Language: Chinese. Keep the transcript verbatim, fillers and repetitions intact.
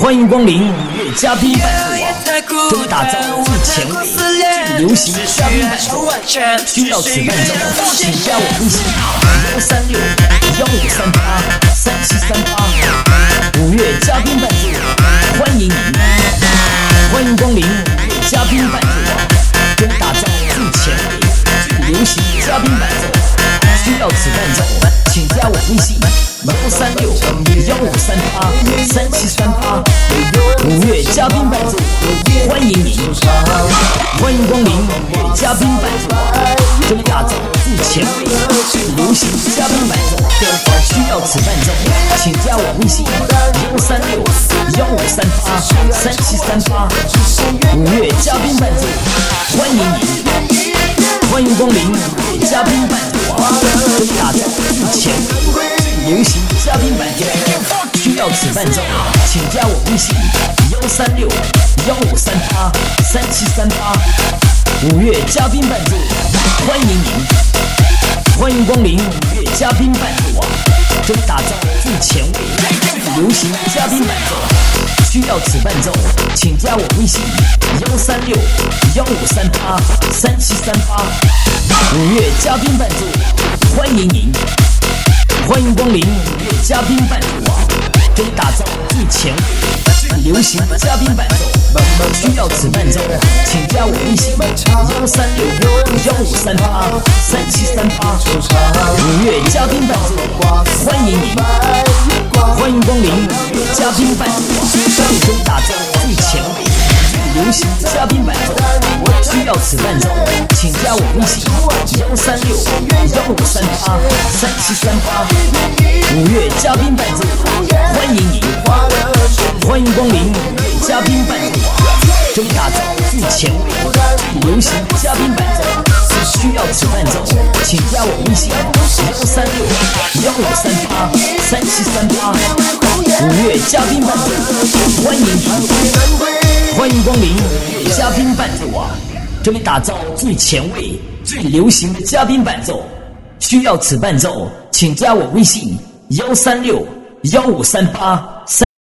欢迎光临五月嘉宾伴奏网，专打造最前卫、最流行的嘉宾伴奏。需要此伴奏，请加我微信幺三六幺五三八三七三八。五月嘉宾伴奏，欢迎您！欢迎光临五月嘉宾伴奏网，专打造最前卫、最流行的嘉宾伴奏。需要此伴奏，请加我微信幺三六幺五三八三七三八。五月嘉宾伴奏，欢迎您！欢迎光临五月嘉宾伴奏网，专打造最前卫、最流行的嘉宾伴奏。需要此伴奏，请加我微信幺三六幺五三八三七三八。五月嘉宾伴奏，欢迎您！欢迎光临五月嘉宾伴奏网，专打造最前卫、最流行的嘉宾伴奏。需要此伴奏，请加我微信幺三六幺五三八三七三八。五月嘉宾伴奏，欢迎您！欢迎光临五月嘉宾伴奏网，专打造最前卫、最流行的嘉宾伴奏。需要此伴奏，请加我微信幺三六幺五三八三七三八。五月嘉宾伴奏，欢迎您！欢迎光临五月嘉宾伴奏网，专打造最前卫、最流行的嘉宾伴奏。需要此伴奏，请加我微信幺三六幺五三八三七三八。五月嘉宾伴奏，欢迎您！欢迎光临五月嘉宾伴奏网，专打造最前卫、最流行的嘉宾伴奏。需要此伴奏，请加我微信幺三六幺五三八三七三八。五月嘉宾伴奏，欢迎您！欢迎光临五月嘉宾伴奏网，专打造最前卫、最流行的嘉宾伴奏。需要此伴奏，请加我微信幺三六幺五三八三七三八。五月嘉宾伴奏，欢迎您！欢迎光临五月嘉宾伴奏网，专打造最前卫、最流行的嘉宾伴奏。需要此伴奏，请加我微信幺三六幺五三八三。